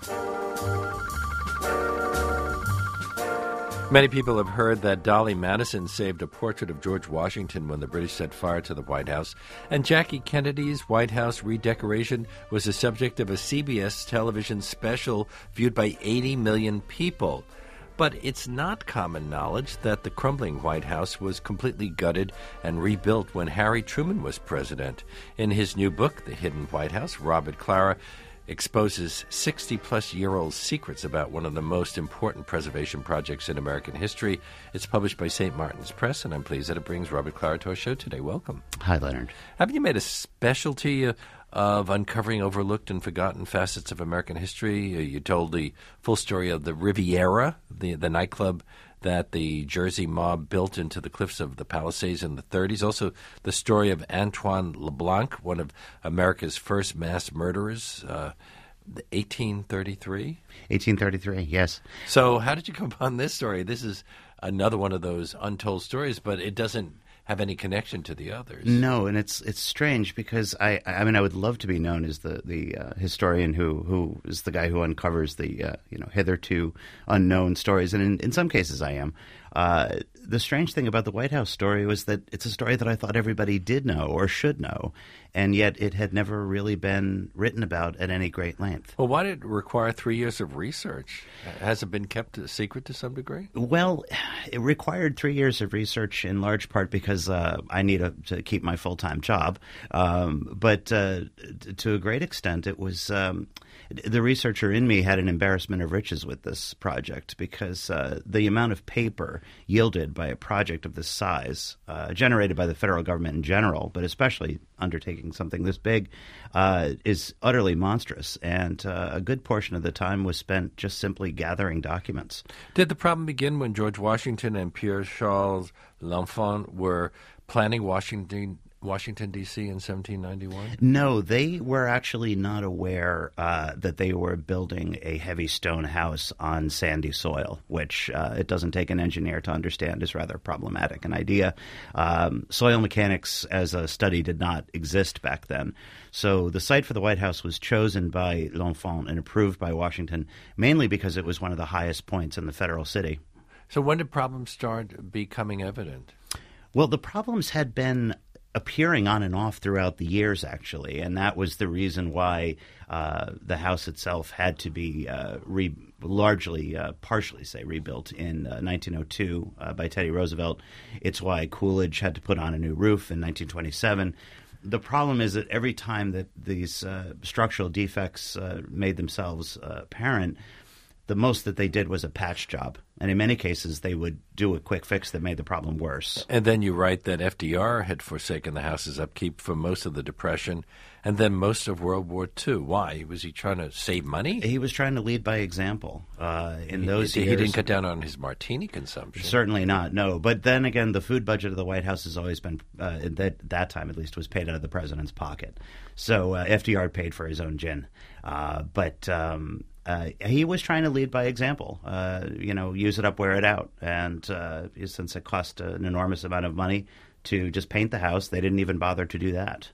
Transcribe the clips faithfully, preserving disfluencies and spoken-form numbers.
Many people have heard that Dolly Madison saved a portrait of George Washington when the British set fire to the White House, and Jackie Kennedy's White House redecoration was the subject of a C B S television special viewed by eighty million people. But it's not common knowledge that the crumbling White House was completely gutted and rebuilt when Harry Truman was president. In his new book, The Hidden White House, Robert Clara exposes sixty-plus-year-old secrets about one of the most important preservation projects in American history. It's published by Saint Martin's Press, and I'm pleased that it brings Robert Clara to our show today. Welcome. Hi, Leonard. Haven't you made a specialty uh, of uncovering overlooked and forgotten facets of American history? Uh, you told the full story of the Riviera, the, the nightclub that the Jersey mob built into the cliffs of the Palisades in the thirties. Also, the story of Antoine LeBlanc, one of America's first mass murderers, uh, eighteen thirty-three? eighteen thirty-three, yes. So how did you come upon this story? This is another one of those untold stories, but it doesn't have any connection to the others. No, and it's it's strange because I I mean I would love to be known as the the uh, historian who who is the guy who uncovers the uh, you know hitherto unknown stories, and in, in some cases I am. Uh, the strange thing about the White House story was that it's a story that I thought everybody did know or should know, and yet it had never really been written about at any great length. Well, why did it require three years of research? Has it been kept a secret to some degree? Well, it required three years of research in large part because uh, I need a, to keep my full-time job, um, but uh, to a great extent it was um, the researcher in me had an embarrassment of riches with this project because uh, the amount of paper yielded by a project of this size, uh, generated by the federal government in general, but especially undertaking something this big, uh, is utterly monstrous. And uh, a good portion of the time was spent just simply gathering documents. Did the problem begin when George Washington and Pierre-Charles L'Enfant were planning Washington Washington, D C in seventeen ninety-one? No, they were actually not aware uh, that they were building a heavy stone house on sandy soil, which uh, it doesn't take an engineer to understand is rather problematic an idea. Um, soil mechanics as a study did not exist back then. So the site for the White House was chosen by L'Enfant and approved by Washington, mainly because it was one of the highest points in the federal city. So when did problems start becoming evident? Well, the problems had been appearing on and off throughout the years, actually, and that was the reason why uh, the house itself had to be uh, re- largely, uh, partially, say, rebuilt in uh, nineteen oh two uh, by Teddy Roosevelt. It's why Coolidge had to put on a new roof in nineteen twenty-seven. The problem is that every time that these uh, structural defects uh, made themselves uh, apparent, the most that they did was a patch job. And in many cases, they would do a quick fix that made the problem worse. And then you write that F D R had forsaken the house's upkeep for most of the Depression and then most of World War Two. Why? Was he trying to save money? He was trying to lead by example. Uh, in he, those he, years, he didn't cut down on his martini consumption. Certainly not, no. But then again, the food budget of the White House has always been, uh, at that, that time at least, was paid out of the president's pocket. So uh, F D R paid for his own gin. Uh, but... Um, Uh, he was trying to lead by example, uh, you know, use it up, wear it out. And uh, since it cost an enormous amount of money to just paint the house, they didn't even bother to do that.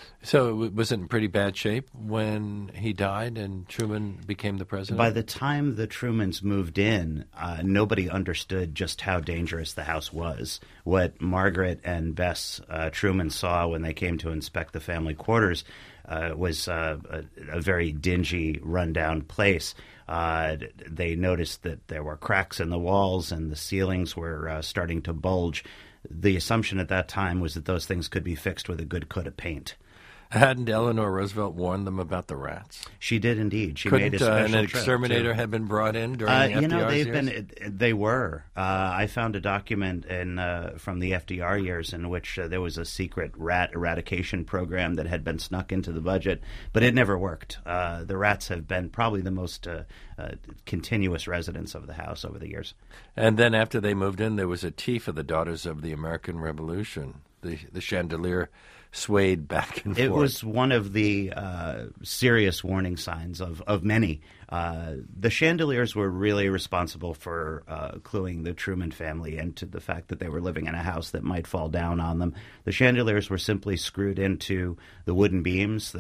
So was it in pretty bad shape when he died and Truman became the president? By the time the Trumans moved in, uh, nobody understood just how dangerous the house was. What Margaret and Bess uh, Truman saw when they came to inspect the family quarters uh, was uh, a, a very dingy, rundown place. Uh, they noticed that there were cracks in the walls and the ceilings were uh, starting to bulge. The assumption at that time was that those things could be fixed with a good coat of paint. Hadn't Eleanor Roosevelt warned them about the rats? She did indeed. She Couldn't, made a special uh, an trip exterminator to, have been brought in during uh, the F D R's You know, they've years? been. They were. Uh, I found a document in uh, from the F D R years in which uh, there was a secret rat eradication program that had been snuck into the budget, but it never worked. Uh, the rats have been probably the most uh, uh, continuous residents of the house over the years. And then after they moved in, there was a tea for the Daughters of the American Revolution. The the chandelier swayed back and forth. It was one of the uh, serious warning signs of, of many. Uh, the chandeliers were really responsible for uh, cluing the Truman family into the fact that they were living in a house that might fall down on them. The chandeliers were simply screwed into the wooden beams that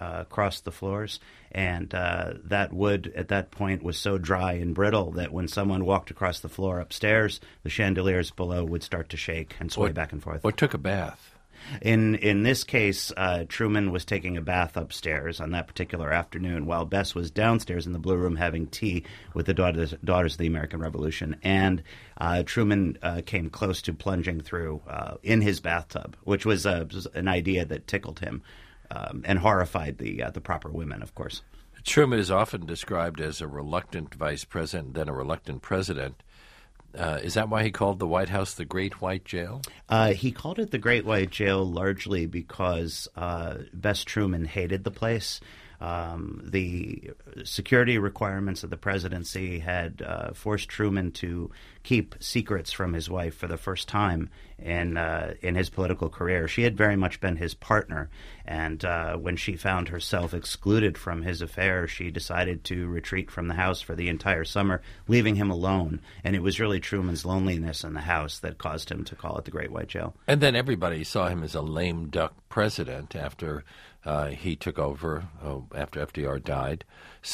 uh, across the floors, and uh, that wood at that point was so dry and brittle that when someone walked across the floor upstairs, the chandeliers below would start to shake and sway or, back and forth. Or took a bath. In in this case, uh, Truman was taking a bath upstairs on that particular afternoon, while Bess was downstairs in the Blue Room having tea with the Daughters, Daughters of the American Revolution. And uh, Truman uh, came close to plunging through uh, in his bathtub, which was, uh, was an idea that tickled him um, and horrified the uh, the proper women, of course. Truman is often described as a reluctant vice president, then a reluctant president. Uh, is that why he called the White House the Great White Jail? Uh, he called it the Great White Jail largely because uh, Bess Truman hated the place. Um, the security requirements of the presidency had uh, forced Truman to keep secrets from his wife for the first time in uh, in his political career. She had very much been his partner, and uh, when she found herself excluded from his affairs, she decided to retreat from the house for the entire summer, leaving him alone. And it was really Truman's loneliness in the house that caused him to call it the Great White Jail. And then everybody saw him as a lame duck president after uh, he took over, uh, after F D R died.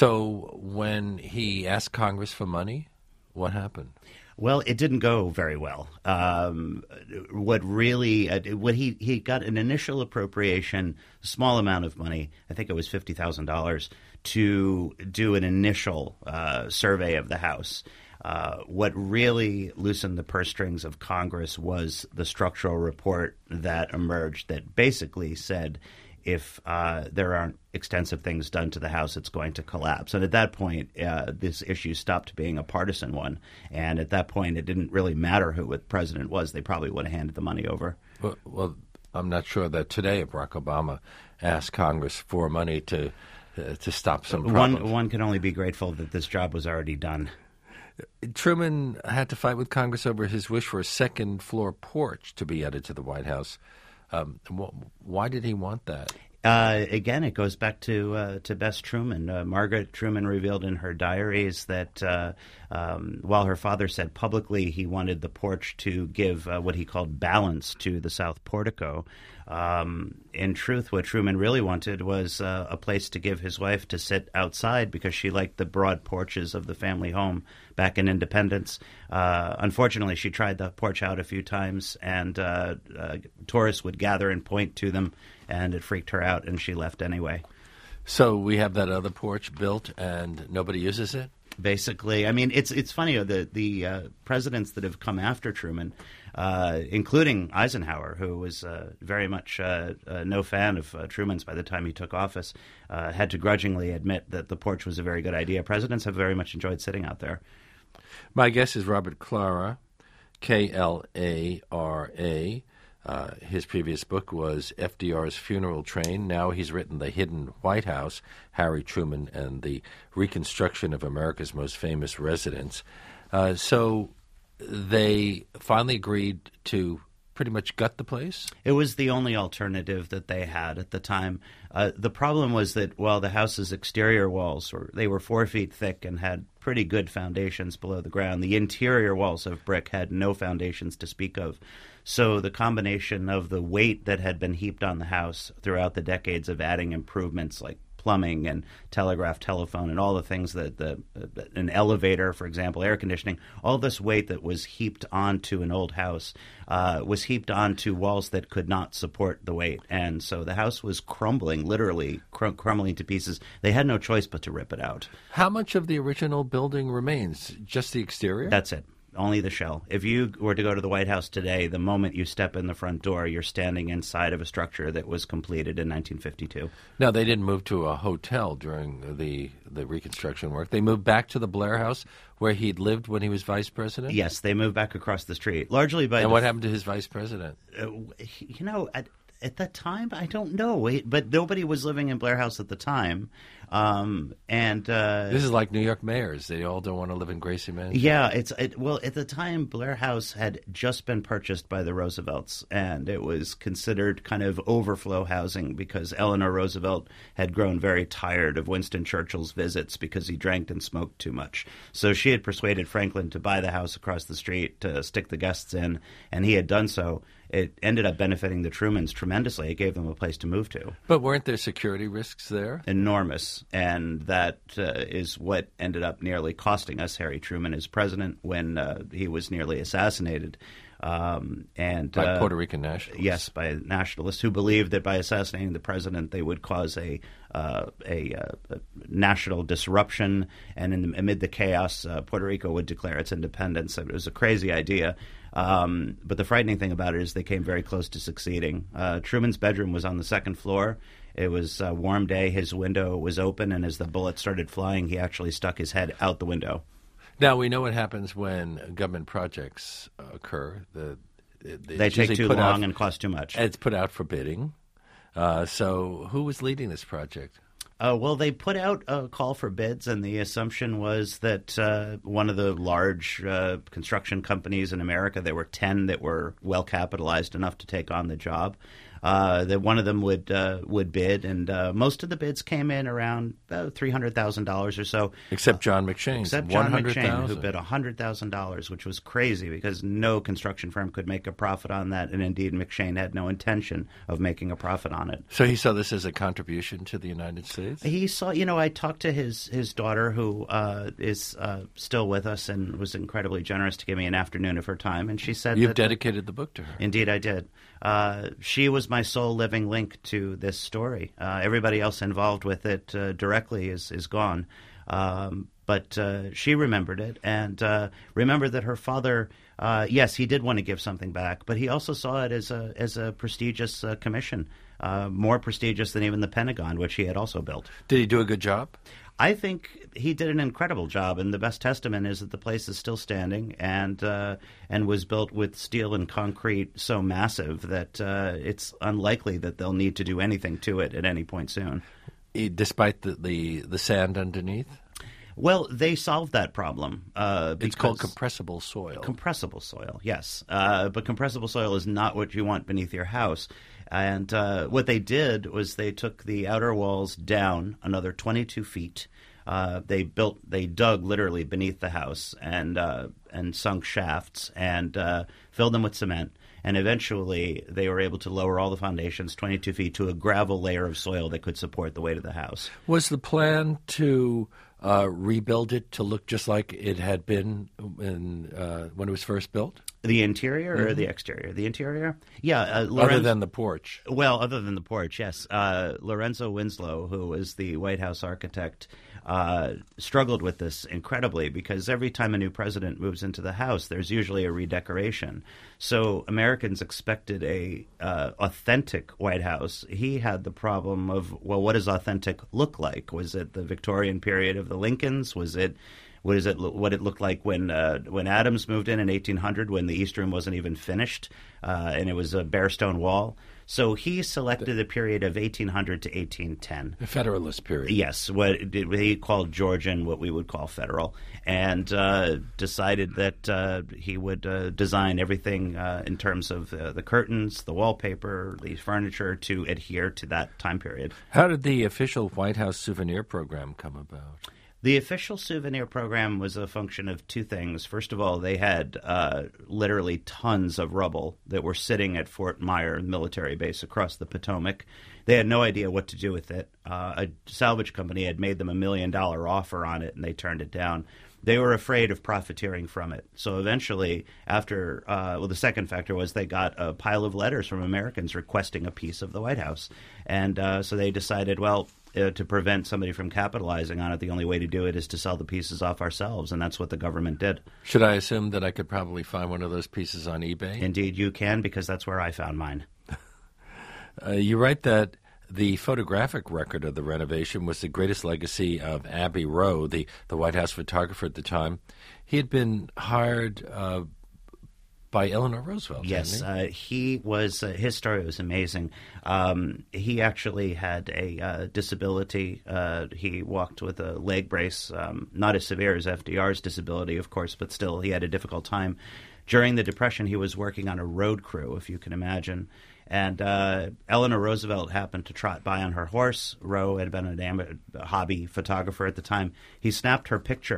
So when he asked Congress for money, what happened? Well, it didn't go very well. Um, what really, uh, what he, he got an initial appropriation, a small amount of money, I think it was fifty thousand dollars, to do an initial uh, survey of the House. Uh, what really loosened the purse strings of Congress was the structural report that emerged that basically said if uh, there aren't extensive things done to the House, it's going to collapse. And at that point, uh, this issue stopped being a partisan one. And at that point, it didn't really matter who the president was. They probably would have handed the money over. Well, well I'm not sure that today Barack Obama asked Congress for money to uh, to stop some problems. One, one can only be grateful that this job was already done. Truman had to fight with Congress over his wish for a second-floor porch to be added to the White House. Um, wh- why did he want that? Uh, again, it goes back to uh, to Bess Truman. Uh, Margaret Truman revealed in her diaries that uh, um, while her father said publicly he wanted the porch to give uh, what he called balance to the south portico, um, in truth, what Truman really wanted was uh, a place to give his wife to sit outside because she liked the broad porches of the family home back in Independence. Uh, unfortunately, she tried the porch out a few times, and uh, uh, tourists would gather and point to them, and it freaked her out, and she left anyway. So we have that other porch built, and nobody uses it? Basically, I mean, it's it's funny, the the uh, presidents that have come after Truman, uh, including Eisenhower, who was uh, very much uh, uh, no fan of uh, Truman's by the time he took office, uh, had to grudgingly admit that the porch was a very good idea. Presidents have very much enjoyed sitting out there. My guest is Robert Klara, K L A R A. Uh, his previous book was F D R's Funeral Train. Now he's written The Hidden White House, Harry Truman, and the Reconstruction of America's Most Famous Residents. Uh, so they finally agreed to pretty much gut the place? It was the only alternative that they had at the time. Uh, the problem was that while the house's exterior walls were they were four feet thick and had pretty good foundations below the ground, the interior walls of brick had no foundations to speak of. So the combination of the weight that had been heaped on the house throughout the decades of adding improvements like plumbing and telegraph, telephone, and all the things that the uh, an elevator, for example, air conditioning, all this weight that was heaped onto an old house uh, was heaped onto walls that could not support the weight. And so the house was crumbling, literally cr- crumbling to pieces. They had no choice but to rip it out. How much of the original building remains? Just the exterior? That's it. Only the shell. If you were to go to the White House today, the moment you step in the front door, you're standing inside of a structure that was completed in nineteen fifty-two. Now, they didn't move to a hotel during the, the Reconstruction work. They moved back to the Blair House where he'd lived when he was vice president? Yes, they moved back across the street, largely by... And what happened to his vice president? Uh, you know, at, at that time, I don't know. But nobody was living in Blair House at the time. Um, and uh, This is like New York mayors. They all don't want to live in Gracie Mansion. Yeah, it's it, well, at the time, Blair House had just been purchased by the Roosevelts, and it was considered kind of overflow housing because Eleanor Roosevelt had grown very tired of Winston Churchill's visits because he drank and smoked too much. So she had persuaded Franklin to buy the house across the street to stick the guests in, and he had done so. it ended up benefiting the Trumans tremendously. It gave them a place to move to. But weren't there security risks there? Enormous. And that uh, is what ended up nearly costing us Harry Truman as president when uh, he was nearly assassinated. Um, and by uh, Puerto Rican nationalists. Yes, by nationalists who believed that by assassinating the president they would cause a uh, a, uh, a national disruption, and in the, amid the chaos, uh, Puerto Rico would declare its independence. It was a crazy idea. Um, but the frightening thing about it is they came very close to succeeding. Uh, Truman's bedroom was on the second floor. It was a warm day. His window was open, and as the bullets started flying, he actually stuck his head out the window. Now, we know what happens when government projects uh, occur. The, the, they take too long out, and cost too much. It's put out for bidding. Uh, so who was leading this project? Uh, well, they put out a call for bids, and the assumption was that uh, one of the large uh, construction companies in America, there were ten that were well capitalized enough to take on the job, uh, that one of them would uh, would bid, and uh, most of the bids came in around uh, three hundred thousand dollars or so. Except John McShane. Except John McShane, who bid one hundred thousand dollars, which was crazy because no construction firm could make a profit on that, and indeed McShane had no intention of making a profit on it. So he saw this as a contribution to the United States? He saw, you know, I talked to his, his daughter, who uh, is uh, still with us and was incredibly generous to give me an afternoon of her time, and she said You've that, dedicated the book to her. Indeed, I did. Uh, she was my sole living link to this story. Uh, everybody else involved with it uh, directly is, is gone. Um, but uh, she remembered it and uh, remembered that her father, uh, yes, he did want to give something back, but he also saw it as a, as a prestigious uh, commission, uh, more prestigious than even the Pentagon, which he had also built. Did he do a good job? I think he did an incredible job, and the best testament is that the place is still standing and uh, and was built with steel and concrete so massive that uh, it's unlikely that they'll need to do anything to it at any point soon. Despite the, the, the sand underneath? Well, they solved that problem. Uh, it's called compressible soil. Compressible soil, yes. Uh, but compressible soil is not what you want beneath your house. And uh, what they did was they took the outer walls down another twenty-two feet. Uh, they built, they dug literally beneath the house and uh, and sunk shafts and uh, filled them with cement. And eventually they were able to lower all the foundations twenty-two feet to a gravel layer of soil that could support the weight of the house. Was the plan to uh, rebuild it to look just like it had been in, uh, when it was first built? The interior or mm-hmm. the exterior? The interior? Yeah. Uh, Lorenzo, other than the porch. Well, other than the porch, yes. Uh, Lorenzo Winslow, who was the White House architect, uh, struggled with this incredibly because every time a new president moves into the House, there's usually a redecoration. So Americans expected a uh, authentic White House. He had the problem of, well, what does authentic look like? Was it the Victorian period of the Lincolns? Was it... What is it? What it looked like when uh, when Adams moved in in eighteen hundred, when the East Room wasn't even finished, uh, and it was a bare stone wall. So he selected a period of eighteen hundred to eighteen ten. The Federalist period. Yes, what he called Georgian, what we would call Federal, and uh, decided that uh, he would uh, design everything uh, in terms of uh, the curtains, the wallpaper, the furniture to adhere to that time period. How did the official White House souvenir program come about? The official souvenir program was a function of two things. First of all, they had uh, literally tons of rubble that were sitting at Fort Myer military base across the Potomac. They had no idea what to do with it. Uh, a salvage company had made them a million dollar offer on it, and they turned it down. They were afraid of profiteering from it. So eventually, after uh, well, the second factor was they got a pile of letters from Americans requesting a piece of the White House. And uh, so they decided, well, Uh, to prevent somebody from capitalizing on it, the only way to do it is to sell the pieces off ourselves, and that's what the government did. Should I assume that I could probably find one of those pieces on eBay? Indeed, you can, because that's where I found mine. uh, you write that the photographic record of the renovation was the greatest legacy of Abbey Rowe, the, the White House photographer at the time. He had been hired uh, by Eleanor Roosevelt. Yes, he? Uh, he was. Uh, his story was amazing. Um, he actually had a uh, disability. Uh, he walked with a leg brace, um, not as severe as F D R's disability, of course, but still he had a difficult time. During the Depression, he was working on a road crew, if you can imagine. And uh, Eleanor Roosevelt happened to trot by on her horse. Rowe had been an am- a hobby photographer at the time. He snapped her picture.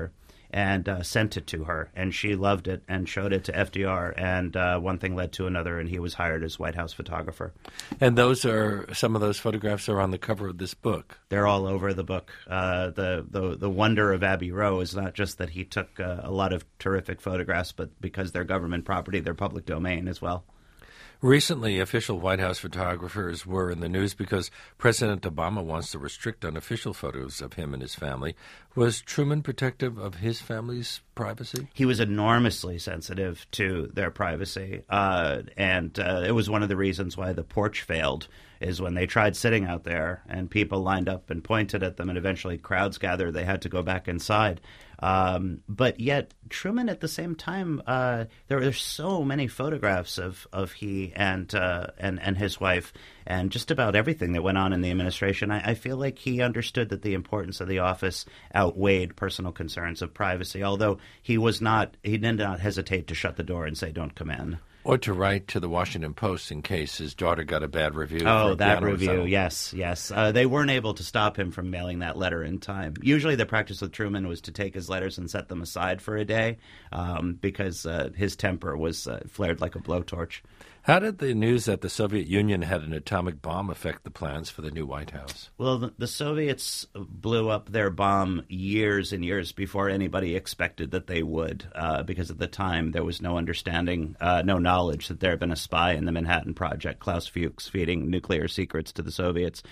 and uh, sent it to her, and she loved it and showed it to F D R, and uh, one thing led to another, and he was hired as White House photographer. And those are some of those photographs are on the cover of this book. They're all over the book. Uh, the, the the wonder of Abbey Row is not just that he took uh, a lot of terrific photographs, but because they're government property, they're public domain as well. Recently, official White House photographers were in the news because President Obama wants to restrict unofficial photos of him and his family. Was Truman protective of his family's privacy? He was enormously sensitive to their privacy, uh, and uh, it was one of the reasons why the porch failed, is when they tried sitting out there and people lined up and pointed at them and eventually crowds gathered, they had to go back inside. Um, but yet Truman, at the same time, uh, there are so many photographs of, of he and, uh, and and his wife and just about everything that went on in the administration. I, I feel like he understood that the importance of the office outweighed personal concerns of privacy, although he was not, he did not hesitate to shut the door and say, "Don't come in." Or to write to the Washington Post in case his daughter got a bad review. Oh, for that review, recital. yes, yes. Uh, they weren't able to stop him from mailing that letter in time. Usually the practice with Truman was to take his letters and set them aside for a day um, because uh, his temper was uh, flared like a blowtorch. How did the news that the Soviet Union had an atomic bomb affect the plans for the new White House? Well, the, the Soviets blew up their bomb years and years before anybody expected that they would, uh, because at the time there was no understanding, uh, no knowledge that there had been a spy in the Manhattan Project, Klaus Fuchs, feeding nuclear secrets to the Soviets.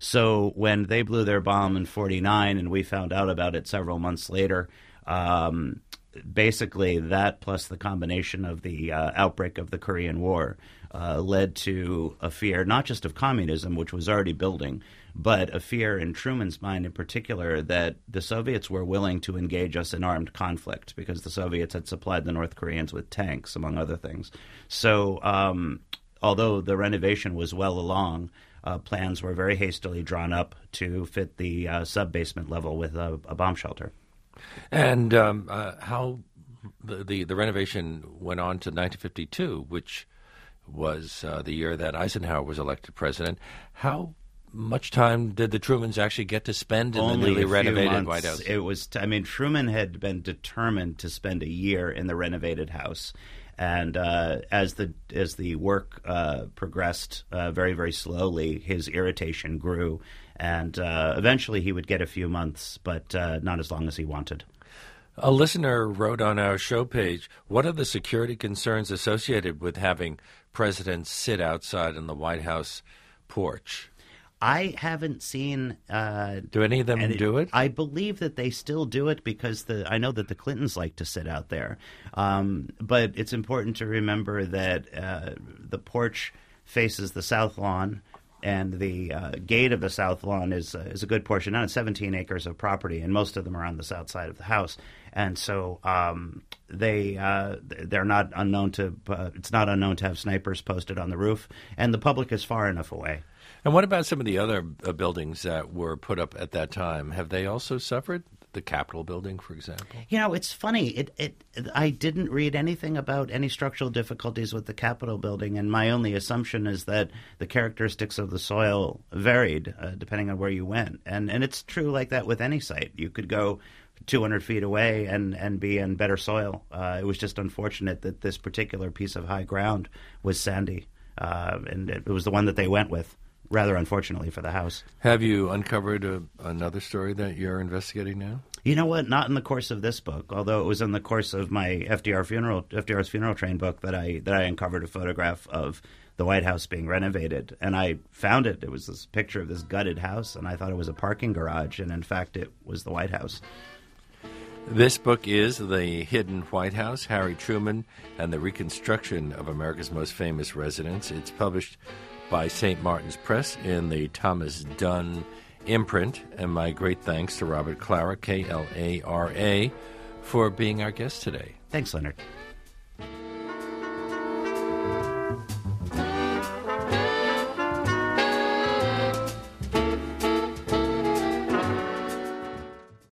So when they blew their bomb in forty-nine and we found out about it several months later, um, basically that plus the combination of the uh, outbreak of the Korean War uh, led to a fear not just of communism, which was already building, but a fear in Truman's mind in particular that the Soviets were willing to engage us in armed conflict because the Soviets had supplied the North Koreans with tanks, among other things. So um, although the renovation was well along, uh, plans were very hastily drawn up to fit the uh, sub-basement level with a, a bomb shelter. And um, uh, how the, the the renovation went on to nineteen fifty-two, which was uh, the year that Eisenhower was elected president. How much time did the Trumans actually get to spend in Only the newly a few renovated months. White House? It was, I mean, Truman had been determined to spend a year in the renovated house. And uh, as the as the work uh, progressed uh, very, very slowly, his irritation grew. And uh, eventually he would get a few months, but uh, not as long as he wanted. A listener wrote on our show page, what are the security concerns associated with having presidents sit outside on the White House porch? I haven't seen. Uh, do any of them it, do it? I believe that they still do it because the I know that the Clintons like to sit out there. Um, but it's important to remember that uh, the porch faces the south lawn, and the uh, gate of the south lawn is uh, is a good portion. Now it's seventeen acres of property, and most of them are on the south side of the house. And so um, they uh, they're not unknown to. Uh, it's not unknown to have snipers posted on the roof, and the public is far enough away. And what about some of the other uh, buildings that were put up at that time? Have they also suffered? The Capitol building, for example? You know, it's funny. It, it, I didn't read anything about any structural difficulties with the Capitol building, and my only assumption is that the characteristics of the soil varied uh, depending on where you went. And and it's true like that with any site. You could go two hundred feet away and, and be in better soil. Uh, it was just unfortunate that this particular piece of high ground was sandy, uh, and it was the one that they went with. Rather unfortunately for the House. Have you uncovered a, another story that you're investigating now? You know what? Not in the course of this book, although it was in the course of my F D R funeral, F D R's funeral train book that I that I uncovered a photograph of the White House being renovated, and I found it. It was this picture of this gutted house, and I thought it was a parking garage, and in fact, it was the White House. This book is The Hidden White House, Harry Truman and the Reconstruction of America's Most Famous Residence. It's published by Saint Martin's Press in the Thomas Dunn imprint. And my great thanks to Robert Clara, K L A R A, for being our guest today. Thanks, Leonard.